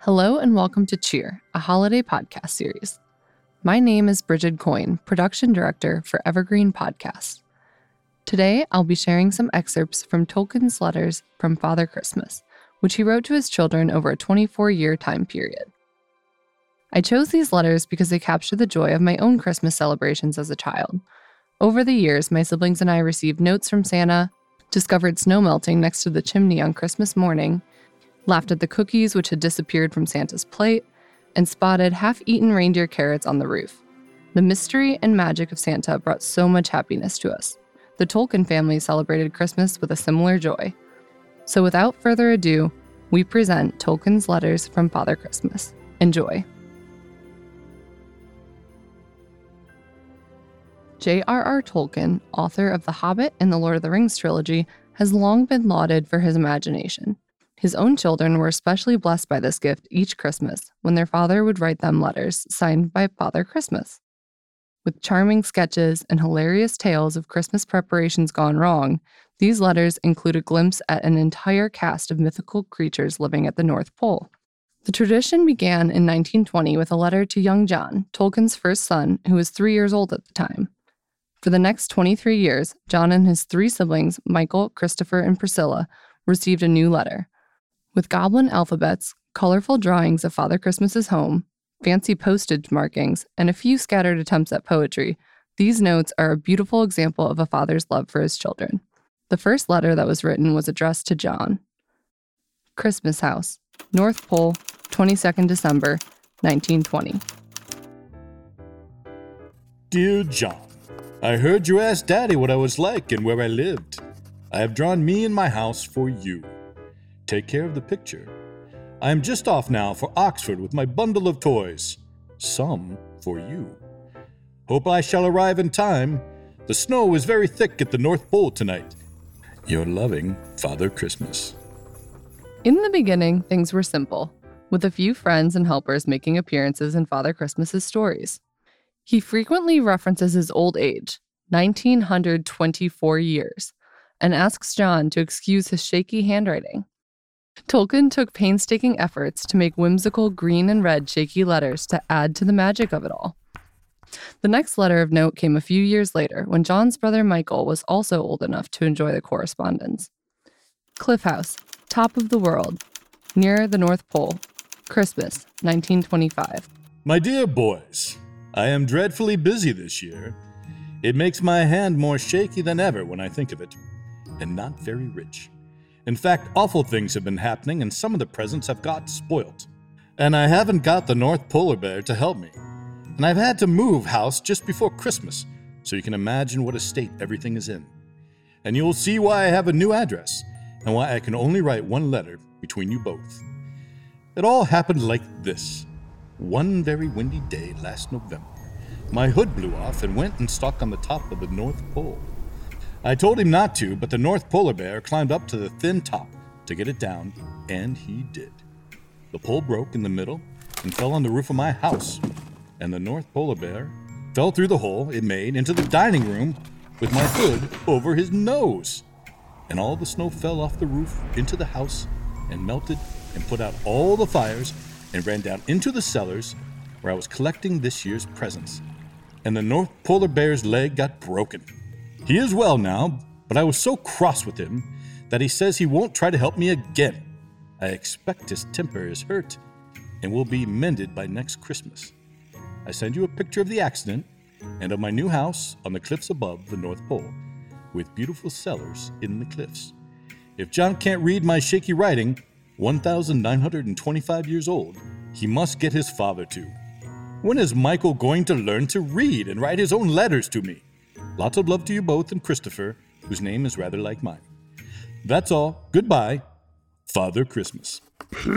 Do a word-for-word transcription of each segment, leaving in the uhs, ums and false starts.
Hello and welcome to Cheer, a holiday podcast series. My name is Bridget Coyne, production director for Evergreen Podcasts. Today, I'll be sharing some excerpts from Tolkien's letters from Father Christmas, which he wrote to his children over a twenty-four-year time period. I chose these letters because they capture the joy of my own Christmas celebrations as a child. Over the years, my siblings and I received notes from Santa, discovered snow melting next to the chimney on Christmas morning, laughed at the cookies which had disappeared from Santa's plate, and spotted half-eaten reindeer carrots on the roof. The mystery and magic of Santa brought so much happiness to us. The Tolkien family celebrated Christmas with a similar joy. So without further ado, we present Tolkien's letters from Father Christmas. Enjoy. J R R. Tolkien, author of The Hobbit and The Lord of the Rings trilogy, has long been lauded for his imagination. His own children were especially blessed by this gift each Christmas when their father would write them letters signed by Father Christmas. With charming sketches and hilarious tales of Christmas preparations gone wrong, these letters include a glimpse at an entire cast of mythical creatures living at the North Pole. The tradition began in nineteen twenty with a letter to young John, Tolkien's first son, who was three years old at the time. For the next twenty-three years, John and his three siblings, Michael, Christopher, and Priscilla, received a new letter. With goblin alphabets, colorful drawings of Father Christmas's home, fancy postage markings, and a few scattered attempts at poetry, these notes are a beautiful example of a father's love for his children. The first letter that was written was addressed to John. Christmas House, North Pole, twenty-second December, nineteen twenty. Dear John, I heard you ask Daddy what I was like and where I lived. I have drawn me and my house for you. Take care of the picture. I am just off now for Oxford with my bundle of toys. Some for you. Hope I shall arrive in time. The snow is very thick at the North Pole tonight. Your loving Father Christmas. In the beginning, things were simple, with a few friends and helpers making appearances in Father Christmas's stories. He frequently references his old age, one thousand nine hundred twenty-four years, and asks John to excuse his shaky handwriting. Tolkien took painstaking efforts to make whimsical green and red shaky letters to add to the magic of it all. The next letter of note came a few years later when John's brother Michael was also old enough to enjoy the correspondence. Cliff House, top of the world, near the North Pole, Christmas, nineteen twenty-five. My dear boys, I am dreadfully busy this year. It makes my hand more shaky than ever when I think of it, and not very rich. In fact, awful things have been happening and some of the presents have got spoilt. And I haven't got the North Polar Bear to help me. And I've had to move house just before Christmas, so you can imagine what a state everything is in. And you'll see why I have a new address, and why I can only write one letter between you both. It all happened like this. One very windy day last November, my hood blew off and went and stuck on the top of the North Pole. I told him not to, but the North Polar Bear climbed up to the thin top to get it down, and he did. The pole broke in the middle and fell on the roof of my house, and the North Polar Bear fell through the hole it made into the dining room with my hood over his nose. And all the snow fell off the roof into the house and melted and put out all the fires and ran down into the cellars where I was collecting this year's presents. And the North Polar Bear's leg got broken. He is well now, but I was so cross with him that he says he won't try to help me again. I expect his temper is hurt and will be mended by next Christmas. I send you a picture of the accident and of my new house on the cliffs above the North Pole, with beautiful cellars in the cliffs. If John can't read my shaky writing, one thousand nine hundred twenty-five years old, he must get his father to. When is Michael going to learn to read and write his own letters to me? Lots of love to you both and Christopher, whose name is rather like mine. That's all. Goodbye, Father Christmas. P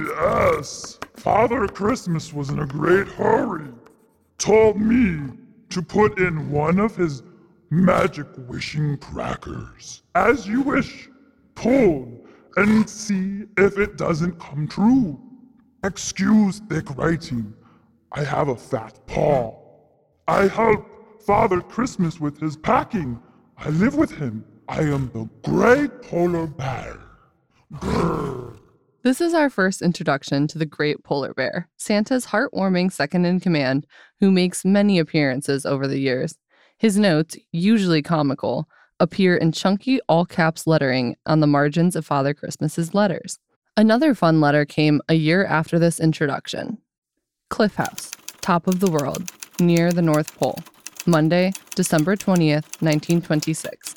S Father Christmas was in a great hurry. Told me to put in one of his magic wishing crackers. As you wish, pull and see if it doesn't come true. Excuse thick writing. I have a fat paw. I help Father Christmas with his packing. I live with him. I am the Great Polar Bear. Grrr. This is our first introduction to the Great Polar Bear, Santa's heartwarming second-in-command, who makes many appearances over the years. His notes, usually comical, appear in chunky all-caps lettering on the margins of Father Christmas's letters. Another fun letter came a year after this introduction. Cliff House, top of the world, near the North Pole. Monday, December twentieth, nineteen twenty-six.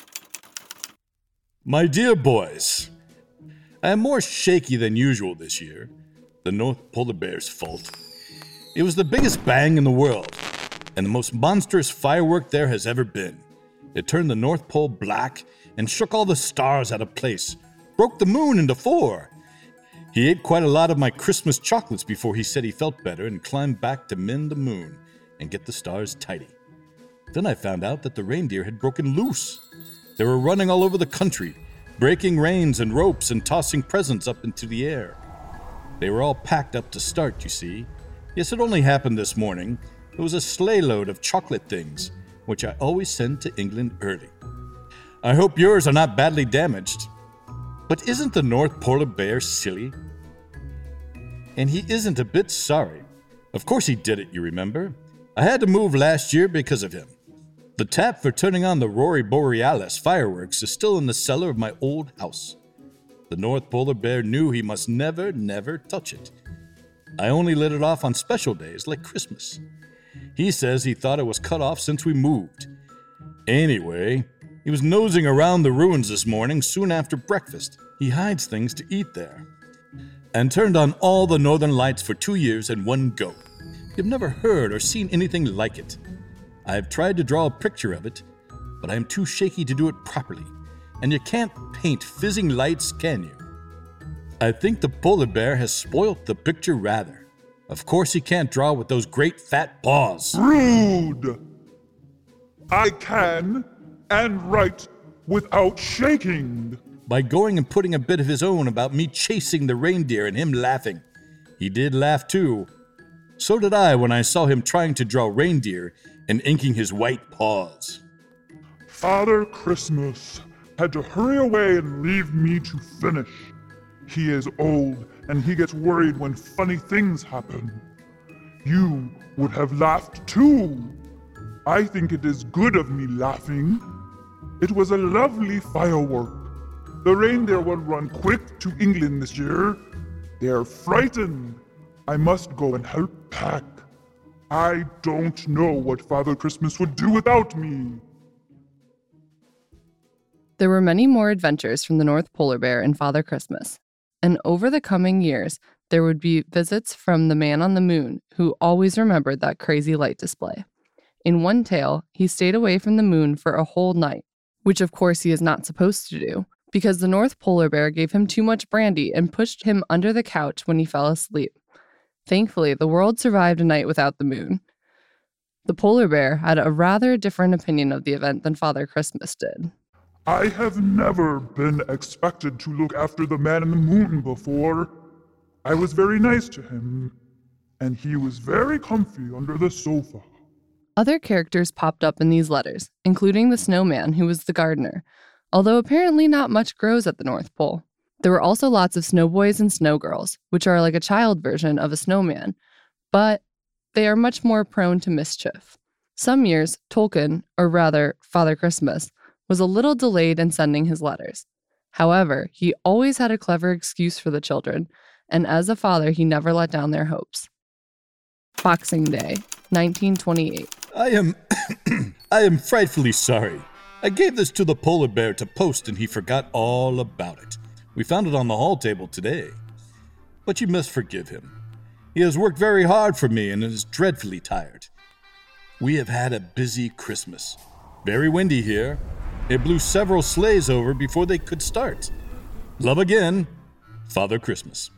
My dear boys, I am more shaky than usual this year. The North Polar Bear's fault. It was the biggest bang in the world, and the most monstrous firework there has ever been. It turned the North Pole black and shook all the stars out of place, broke the moon into four. He ate quite a lot of my Christmas chocolates before he said he felt better and climbed back to mend the moon and get the stars tidy. Then I found out that the reindeer had broken loose. They were running all over the country, breaking reins and ropes and tossing presents up into the air. They were all packed up to start, you see. Yes, it only happened this morning. It was a sleigh load of chocolate things, which I always send to England early. I hope yours are not badly damaged. But isn't the North Polar Bear silly? And he isn't a bit sorry. Of course he did it, you remember. I had to move last year because of him. The tap for turning on the Aurora Borealis fireworks is still in the cellar of my old house. The North Polar Bear knew he must never, never touch it. I only lit it off on special days like Christmas. He says he thought it was cut off since we moved. Anyway, he was nosing around the ruins this morning soon after breakfast. He hides things to eat there. And turned on all the northern lights for two years in one go. You've never heard or seen anything like it. I have tried to draw a picture of it, but I am too shaky to do it properly, and you can't paint fizzing lights, can you? I think the polar bear has spoilt the picture rather. Of course he can't draw with those great fat paws. Rude! I can and write without shaking. By going and putting a bit of his own about me chasing the reindeer and him laughing. He did laugh too. So did I when I saw him trying to draw reindeer and inking his white paws. Father Christmas had to hurry away and leave me to finish. He is old and he gets worried when funny things happen. You would have laughed too. I think it is good of me laughing. It was a lovely firework. The reindeer will run quick to England this year. They are frightened. I must go and help pack. I don't know what Father Christmas would do without me. There were many more adventures from the North Polar Bear and Father Christmas. And over the coming years, there would be visits from the man on the moon, who always remembered that crazy light display. In one tale, he stayed away from the moon for a whole night, which of course he is not supposed to do, because the North Polar Bear gave him too much brandy and pushed him under the couch when he fell asleep. Thankfully, the world survived a night without the moon. The polar bear had a rather different opinion of the event than Father Christmas did. I have never been expected to look after the man in the moon before. I was very nice to him, and he was very comfy under the sofa. Other characters popped up in these letters, including the snowman who was the gardener, although apparently not much grows at the North Pole. There were also lots of snowboys and snowgirls, which are like a child version of a snowman, but they are much more prone to mischief. Some years, Tolkien, or rather, Father Christmas, was a little delayed in sending his letters. However, he always had a clever excuse for the children, and as a father, he never let down their hopes. Boxing Day, nineteen twenty-eight. I am... I am frightfully sorry. I gave this to the polar bear to post and he forgot all about it. We found it on the hall table today. But you must forgive him. He has worked very hard for me and is dreadfully tired. We have had a busy Christmas. Very windy here. It blew several sleighs over before they could start. Love again, Father Christmas.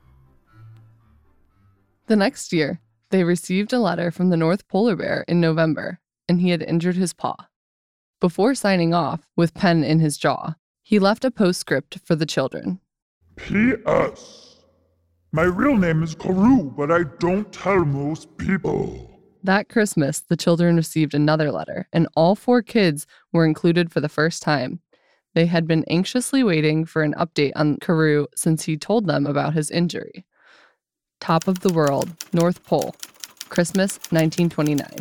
The next year, they received a letter from the North Polar Bear in November, and he had injured his paw. Before signing off, with pen in his jaw, he left a postscript for the children. P S My real name is Karoo, but I don't tell most people. That Christmas, the children received another letter, and all four kids were included for the first time. They had been anxiously waiting for an update on Karoo since he told them about his injury. Top of the World, North Pole, Christmas nineteen twenty-nine.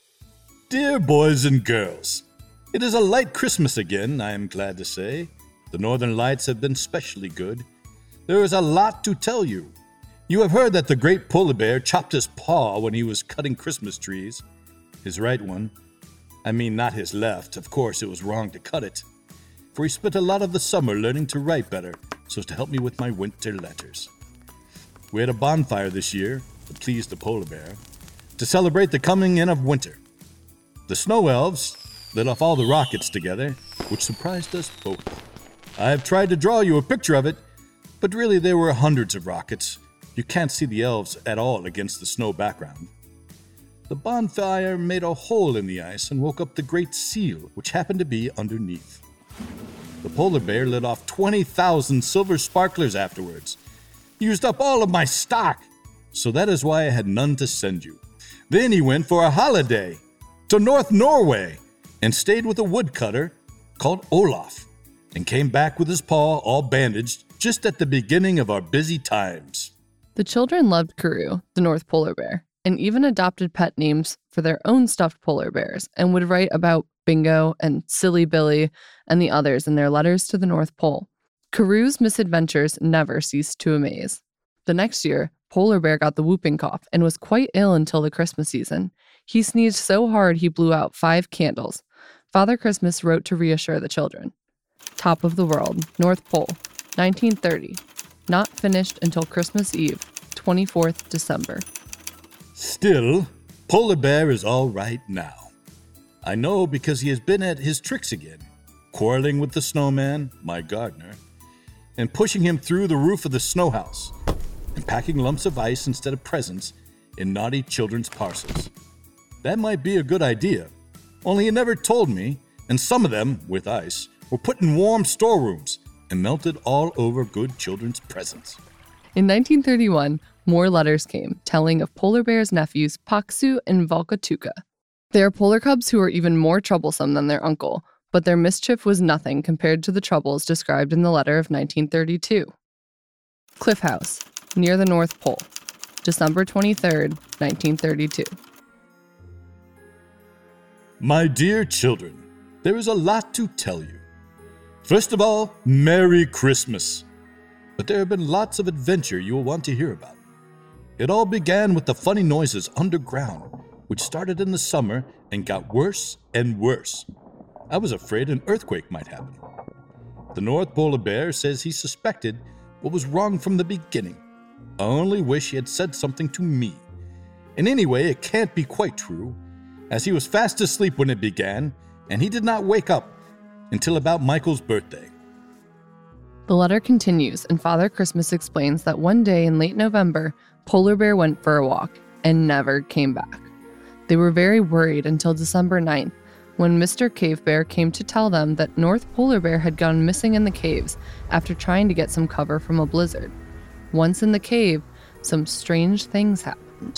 Dear boys and girls, it is a light Christmas again, I am glad to say. The northern lights have been specially good. There is a lot to tell you. You have heard that the great polar bear chopped his paw when he was cutting Christmas trees. His right one. I mean, not his left. Of course, it was wrong to cut it. For he spent a lot of the summer learning to write better so as to help me with my winter letters. We had a bonfire this year, to please the polar bear, to celebrate the coming in of winter. The snow elves lit off all the rockets together, which surprised us both. I have tried to draw you a picture of it, but really there were hundreds of rockets. You can't see the elves at all against the snow background. The bonfire made a hole in the ice and woke up the great seal, which happened to be underneath. The polar bear lit off twenty thousand silver sparklers afterwards. He used up all of my stock, so that is why I had none to send you. Then he went for a holiday to North Norway and stayed with a woodcutter called Olaf and came back with his paw all bandaged just at the beginning of our busy times. The children loved Karoo, the North Polar Bear, and even adopted pet names for their own stuffed polar bears and would write about Bingo and Silly Billy and the others in their letters to the North Pole. Karoo's misadventures never ceased to amaze. The next year, Polar Bear got the whooping cough and was quite ill until the Christmas season. He sneezed so hard he blew out five candles. Father Christmas wrote to reassure the children. Top of the World, North Pole, nineteen thirty. Not finished until Christmas Eve, twenty-fourth December. Still, Polar Bear is all right now. I know because he has been at his tricks again, quarreling with the snowman, my gardener, and pushing him through the roof of the snow house, and packing lumps of ice instead of presents in naughty children's parcels. That might be a good idea, only he never told me, and some of them, with ice, were put in warm storerooms and melted all over good children's presents. In nineteen thirty-one, more letters came, telling of Polar Bear's nephews Paksu and Valkatuka. They are polar cubs who are even more troublesome than their uncle, but their mischief was nothing compared to the troubles described in the letter of nineteen thirty-two. Cliff House, near the North Pole, December twenty-third, nineteen thirty-two. My dear children, there is a lot to tell you. First of all, Merry Christmas. But there have been lots of adventure you will want to hear about. It all began with the funny noises underground, which started in the summer and got worse and worse. I was afraid an earthquake might happen. The North Polar Bear says he suspected what was wrong from the beginning. I only wish he had said something to me. And anyway, it can't be quite true, as he was fast asleep when it began, and he did not wake up until about Michael's birthday. The letter continues, and Father Christmas explains that one day in late November, Polar Bear went for a walk and never came back. They were very worried until December ninth, when Mister Cave Bear came to tell them that North Polar Bear had gone missing in the caves after trying to get some cover from a blizzard. Once in the cave, some strange things happened.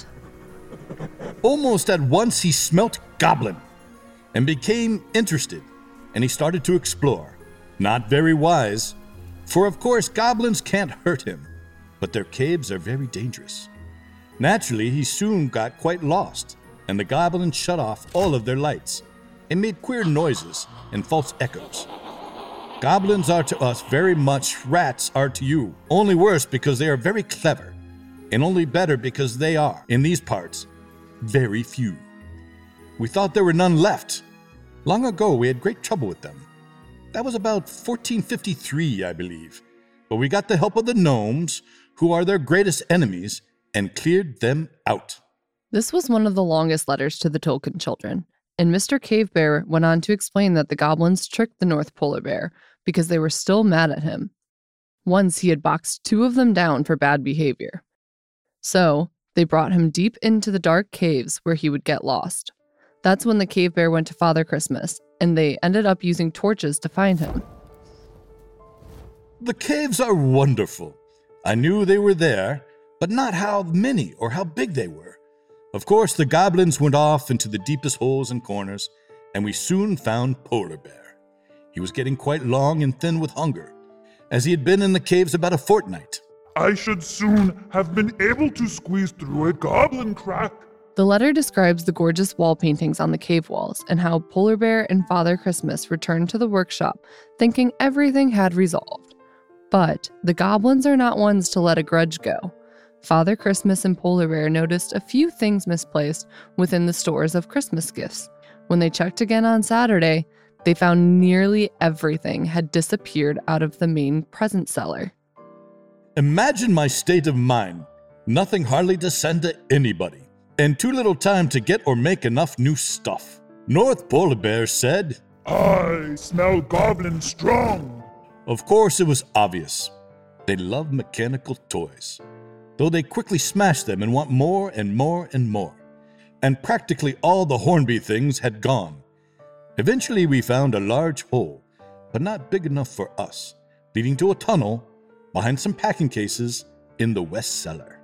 Almost at once he smelt goblin and became interested, and he started to explore. Not very wise, for of course goblins can't hurt him, but their caves are very dangerous. Naturally, he soon got quite lost, and the goblins shut off all of their lights and made queer noises and false echoes. Goblins are to us very much rats are to you, only worse because they are very clever, and only better because they are, in these parts, very few. We thought there were none left. Long ago, we had great trouble with them. That was about fourteen fifty-three, I believe, but we got the help of the gnomes, who are their greatest enemies, and cleared them out. This was one of the longest letters to the Tolkien children, and Mister Cave Bear went on to explain that the goblins tricked the North Polar Bear because they were still mad at him. Once he had boxed two of them down for bad behavior. So, they brought him deep into the dark caves where he would get lost. That's when the Cave Bear went to Father Christmas, and they ended up using torches to find him. The caves are wonderful. I knew they were there, but not how many or how big they were. Of course, the goblins went off into the deepest holes and corners, and we soon found Polar Bear. He was getting quite long and thin with hunger, as he had been in the caves about a fortnight. I should soon have been able to squeeze through a goblin crack. The letter describes the gorgeous wall paintings on the cave walls and how Polar Bear and Father Christmas returned to the workshop thinking everything had resolved. But the goblins are not ones to let a grudge go. Father Christmas and Polar Bear noticed a few things misplaced within the stores of Christmas gifts. When they checked again on Saturday, they found nearly everything had disappeared out of the main present cellar. Imagine my state of mind. Nothing hardly to send to anybody, and too little time to get or make enough new stuff. North Polar Bear said, I smell goblin strong. Of course, it was obvious. They love mechanical toys, though they quickly smash them and want more and more and more. And practically all the Hornby things had gone. Eventually, we found a large hole, but not big enough for us, leading to a tunnel behind some packing cases in the west cellar.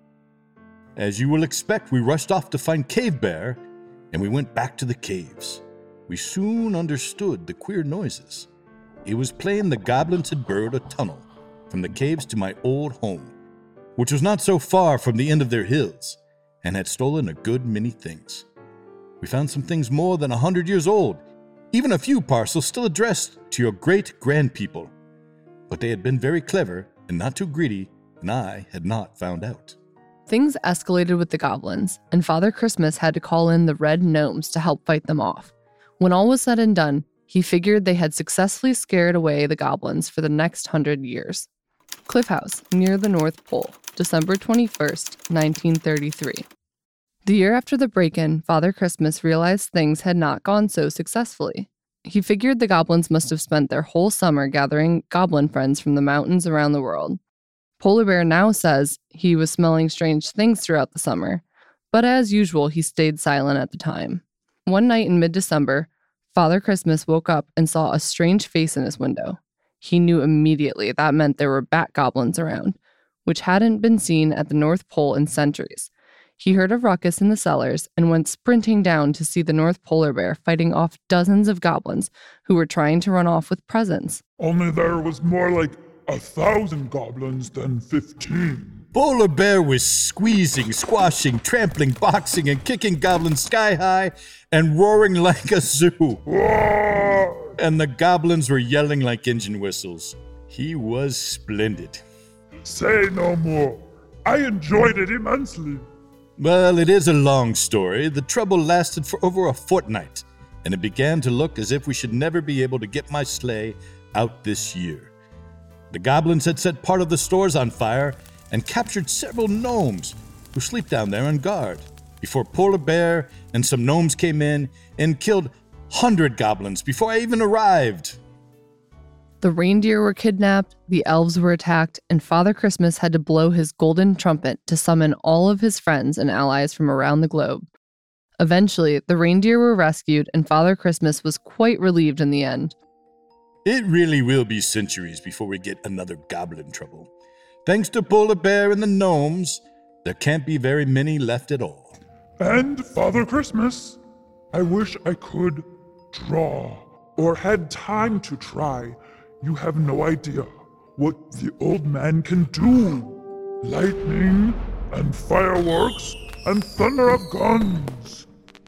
As you will expect, we rushed off to find Cave Bear, and we went back to the caves. We soon understood the queer noises. It was plain the goblins had burrowed a tunnel from the caves to my old home, which was not so far from the end of their hills, and had stolen a good many things. We found some things more than a hundred years old, even a few parcels still addressed to your great-grandpeople. But they had been very clever and not too greedy, and I had not found out. Things escalated with the goblins, and Father Christmas had to call in the red gnomes to help fight them off. When all was said and done, he figured they had successfully scared away the goblins for the next hundred years. Cliff House, near the North Pole, December twenty-first, nineteen thirty-three. The year after the break-in, Father Christmas realized things had not gone so successfully. He figured the goblins must have spent their whole summer gathering goblin friends from the mountains around the world. Polar Bear now says he was smelling strange things throughout the summer, but as usual, he stayed silent at the time. One night in mid-December, Father Christmas woke up and saw a strange face in his window. He knew immediately that meant there were bat goblins around, which hadn't been seen at the North Pole in centuries. He heard a ruckus in the cellars and went sprinting down to see the North Polar Bear fighting off dozens of goblins who were trying to run off with presents. Only there was more like a thousand goblins than fifteen. Polar Bear was squeezing, squashing, trampling, boxing, and kicking goblins sky high and roaring like a zoo. Roar! And the goblins were yelling like engine whistles. He was splendid. Say no more. I enjoyed it immensely. Well, it is a long story. The trouble lasted for over a fortnight, and it began to look as if we should never be able to get my sleigh out this year. The goblins had set part of the stores on fire and captured several gnomes who sleep down there on guard, before Polar Bear and some gnomes came in and killed hundred goblins before I even arrived. The reindeer were kidnapped, the elves were attacked, and Father Christmas had to blow his golden trumpet to summon all of his friends and allies from around the globe. Eventually, the reindeer were rescued, and Father Christmas was quite relieved in the end. It really will be centuries before we get another goblin trouble. Thanks to Polar Bear and the gnomes, there can't be very many left at all. And Father Christmas, I wish I could draw, or had time to try. You have no idea what the old man can do. Lightning and fireworks and thunder of guns.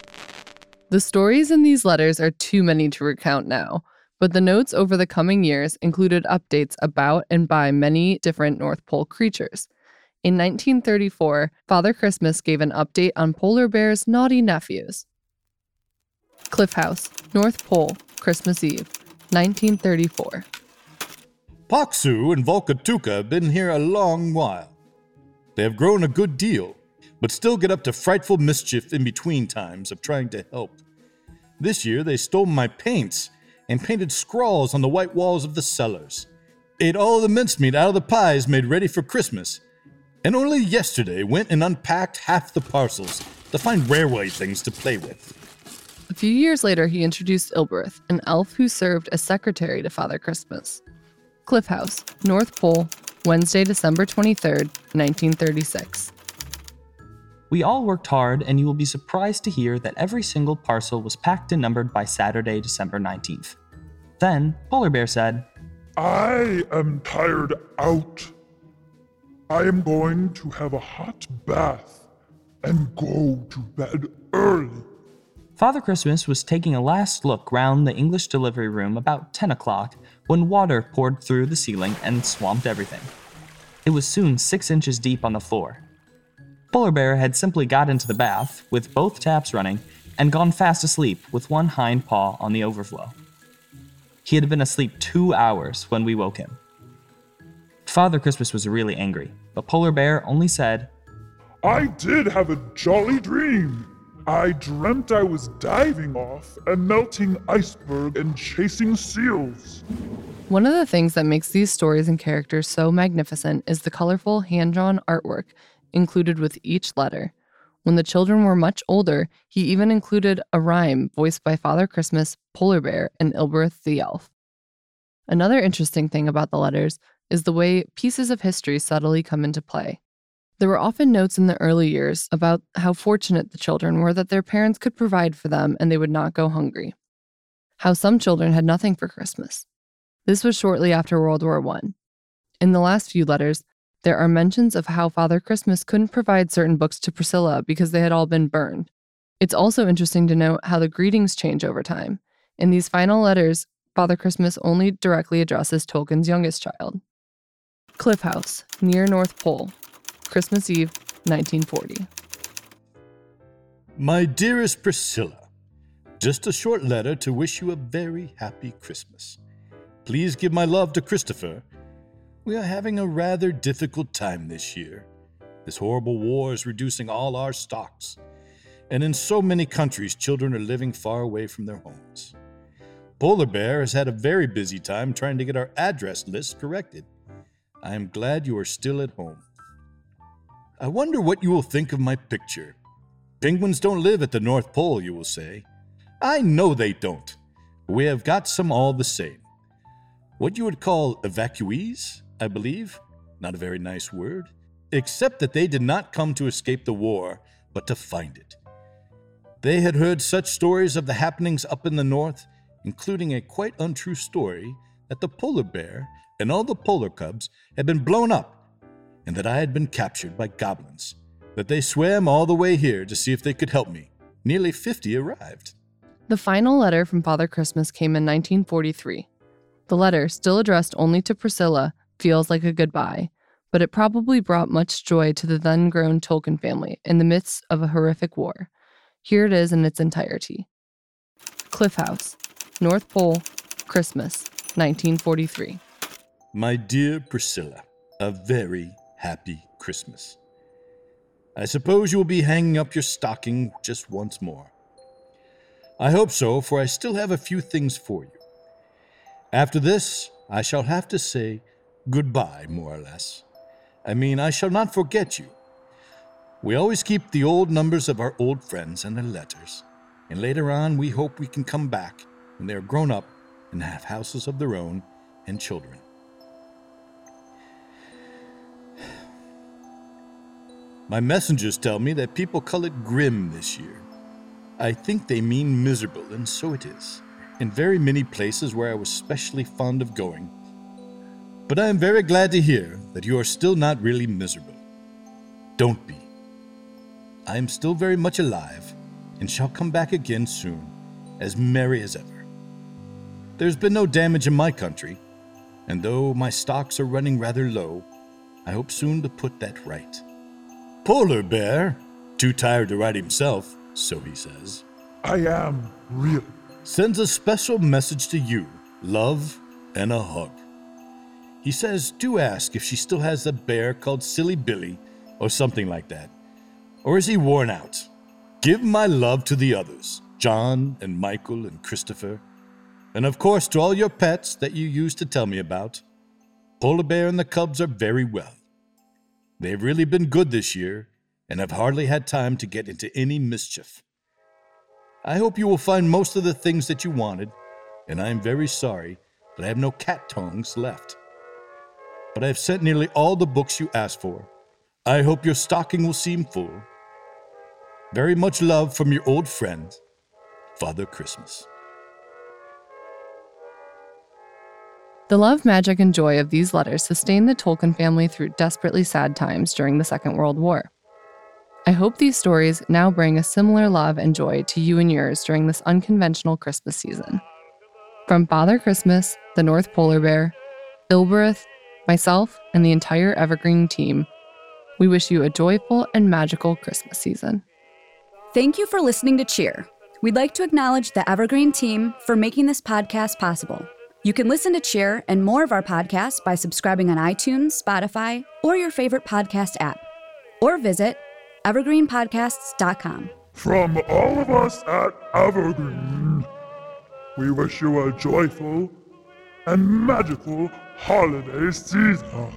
The stories in these letters are too many to recount now, but the notes over the coming years included updates about and by many different North Pole creatures. In nineteen thirty-four, Father Christmas gave an update on Polar Bear's naughty nephews. Cliff House, North Pole, Christmas Eve, nineteen thirty-four. Poxu and Volkatuka have been here a long while. They have grown a good deal, but still get up to frightful mischief in between times of trying to help. This year they stole my paints and painted scrawls on the white walls of the cellars, ate all the mincemeat out of the pies made ready for Christmas, and only yesterday went and unpacked half the parcels to find railway things to play with. A few years later, he introduced Ilberith, an elf who served as secretary to Father Christmas. Cliff House, North Pole, Wednesday, December twenty-third, nineteen thirty-six. We all worked hard, and you will be surprised to hear that every single parcel was packed and numbered by Saturday, December nineteenth. Then, Polar Bear said, I am tired out. I am going to have a hot bath and go to bed early. Father Christmas was taking a last look round the English delivery room about ten o'clock when water poured through the ceiling and swamped everything. It was soon six inches deep on the floor. Polar Bear had simply got into the bath, with both taps running, and gone fast asleep with one hind paw on the overflow. He had been asleep two hours when we woke him. Father Christmas was really angry, but Polar Bear only said, I did have a jolly dream. I dreamt I was diving off a melting iceberg and chasing seals. One of the things that makes these stories and characters so magnificent is the colorful hand-drawn artwork included with each letter. When the children were much older, he even included a rhyme voiced by Father Christmas, Polar Bear, and Ilbereth the elf. Another interesting thing about the letters is the way pieces of history subtly come into play. There were often notes in the early years about how fortunate the children were that their parents could provide for them and they would not go hungry. How some children had nothing for Christmas. This was shortly after World War One. In the last few letters, there are mentions of how Father Christmas couldn't provide certain books to Priscilla because they had all been burned. It's also interesting to note how the greetings change over time. In these final letters, Father Christmas only directly addresses Tolkien's youngest child. Cliff House, near North Pole, Christmas Eve, nineteen forty. My dearest Priscilla, just a short letter to wish you a very happy Christmas. Please give my love to Christopher. We are having a rather difficult time this year. This horrible war is reducing all our stocks, and in so many countries, children are living far away from their homes. Polar Bear has had a very busy time trying to get our address list corrected. I am glad you are still at home. I wonder what you will think of my picture. Penguins don't live at the North Pole, you will say. I know they don't. We have got some all the same. What you would call evacuees, I believe. Not a very nice word. Except that they did not come to escape the war, but to find it. They had heard such stories of the happenings up in the north, including a quite untrue story that the polar bear and all the polar cubs had been blown up, and that I had been captured by goblins, that they swam all the way here to see if they could help me. Nearly fifty arrived. The final letter from Father Christmas came in nineteen forty-three. The letter, still addressed only to Priscilla, feels like a goodbye, but it probably brought much joy to the then-grown Tolkien family in the midst of a horrific war. Here it is in its entirety. Cliff House, North Pole, Christmas, nineteen forty-three. My dear Priscilla, a very happy Christmas. I suppose you will be hanging up your stocking just once more. I hope so, for I still have a few things for you. After this, I shall have to say goodbye, more or less. I mean, I shall not forget you. We always keep the old numbers of our old friends and their letters, and later on we hope we can come back when they are grown up and have houses of their own and children. My messengers tell me that people call it grim this year. I think they mean miserable, and so it is, in very many places where I was specially fond of going. But I am very glad to hear that you are still not really miserable. Don't be. I am still very much alive, and shall come back again soon, as merry as ever. There's been no damage in my country, and though my stocks are running rather low, I hope soon to put that right. Polar Bear, too tired to write himself, so he says, I am, really. Sends a special message to you, love and a hug. He says, do ask if she still has a bear called Silly Billy or something like that. Or is he worn out? Give my love to the others, John and Michael and Christopher. And of course to all your pets that you used to tell me about. Polar Bear and the cubs are very well. They've really been good this year and have hardly had time to get into any mischief. I hope you will find most of the things that you wanted, and I am very sorry that I have no cat tongues left. But I have sent nearly all the books you asked for. I hope your stocking will seem full. Very much love from your old friend, Father Christmas. The love, magic, and joy of these letters sustained the Tolkien family through desperately sad times during the Second World War. I hope these stories now bring a similar love and joy to you and yours during this unconventional Christmas season. From Father Christmas, the North Polar Bear, Ilberith, myself, and the entire Evergreen team, we wish you a joyful and magical Christmas season. Thank you for listening to Cheer. We'd like to acknowledge the Evergreen team for making this podcast possible. You can listen to Cheer and more of our podcasts by subscribing on iTunes, Spotify, or your favorite podcast app. Or visit evergreen podcasts dot com. From all of us at Evergreen, we wish you a joyful and magical holiday season.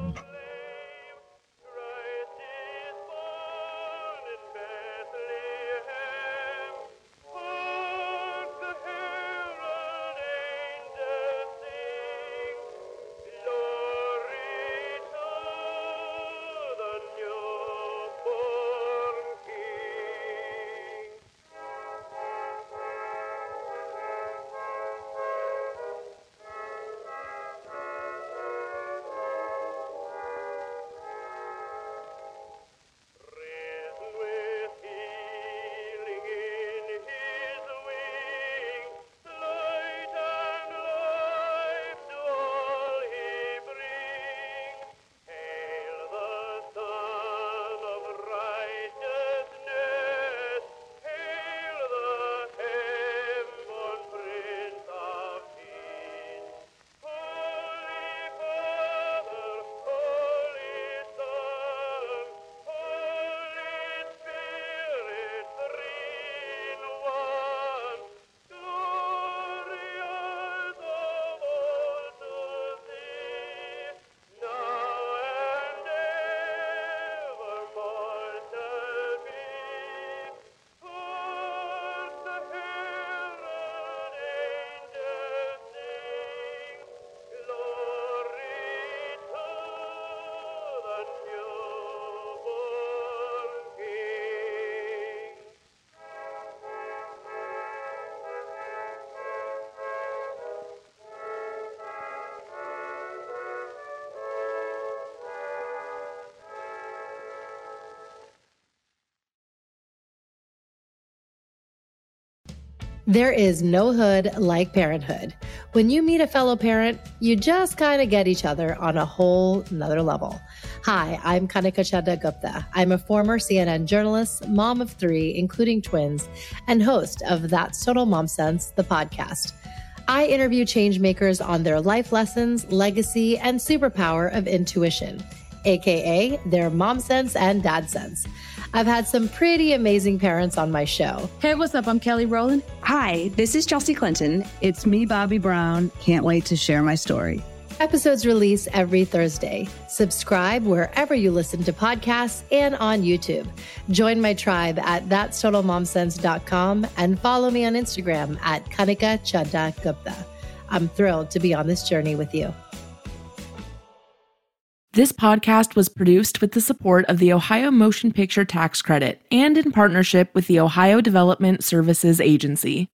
There is no hood like parenthood. When you meet a fellow parent, you just kind of get each other on a whole nother level. Hi, I'm Kanika Chadda Gupta. I'm a former C N N journalist, mom of three, including twins, and host of That's Total Mom Sense, the podcast. I interview changemakers on their life lessons, legacy, and superpower of intuition, aka their mom sense and dad sense. I've had some pretty amazing parents on my show. Hey, what's up? I'm Kelly Rowland. Hi, this is Chelsea Clinton. It's me, Bobby Brown. Can't wait to share my story. Episodes release every Thursday. Subscribe wherever you listen to podcasts and on YouTube. Join my tribe at that's total mom sense dot com and follow me on Instagram at Kanika Chadda Gupta. I'm thrilled to be on this journey with you. This podcast was produced with the support of the Ohio Motion Picture Tax Credit and in partnership with the Ohio Development Services Agency.